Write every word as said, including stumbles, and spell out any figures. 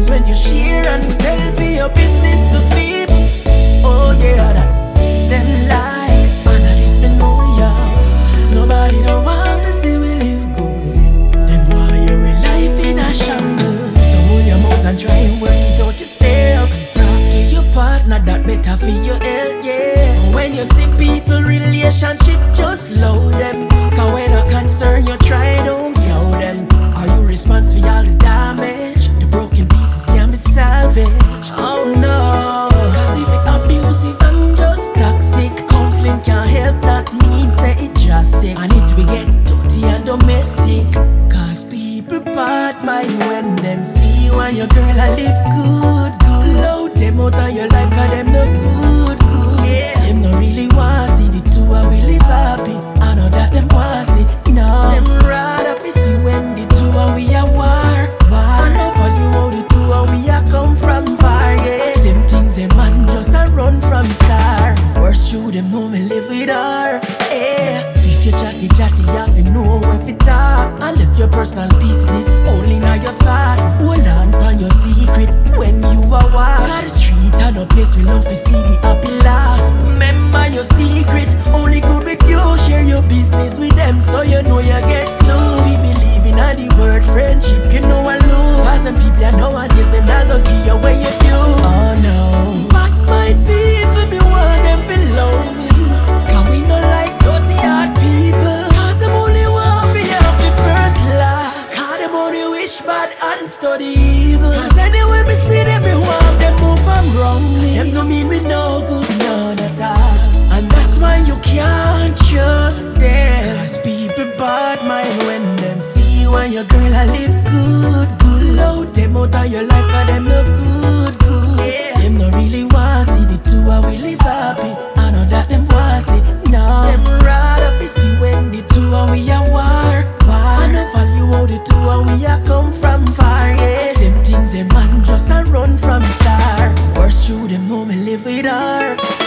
when you share and tell for your business to people. Oh yeah, that them like, and at least me know ya. Nobody don't want to see we live good. Them why you're in life in a shambles. So hold your mouth and try and work it out yourself. Talk to your partner, that better for your health, yeah. When you see people relationship, just slow them. Cause when a concern you try, don't yow them. Are you responsible for all the damage? The broken pieces can be salvaged. Oh no, cause if it abusive and just toxic, counseling can't help, that means say it drastic. I need to be get dirty and domestic. Cause people part mind when them see you and your girl I live good, good. Load them out of your life cause them no good, good, yeah. Them no really want see the two of we live happy. I know that them want see, no. Them rather fi see when the two of we are war, war. I know value how the two of we are come from far, yeah. Them things a man just a run from star. Worse you them know me live with her, yeah. If you chatty chatty you have to know if it talk. And left your personal business only now your thoughts. Hold on pan your secret when you are walk. Got the street and a place we love to see the happy laugh. Remember your secrets only good with you. Share your business with them so you know you get slow. We believe in all the word friendship, you know I lose. Cause some people you nowadays them not gonna give you what you do. Oh no, but my people me want them below me. Cause we no like dirty hard people. Cause them only want me have the first laugh. Cause them only wish bad and study evil. Cause anyway me see them me want them move from wrongly. Them no mean me no good none at all. And that's why you can't trust them. Cause people bad mind when them see you and your girl I live good, good. Load them out of your life cause them no good, good, yeah. Them no really want see the two of we live happy. I know that them want see, no. Them rather fi see when the two of we are war, war. I know value how the two of we are come from far, yeah. Them things a man just a run from star. Worse you them know me live with her.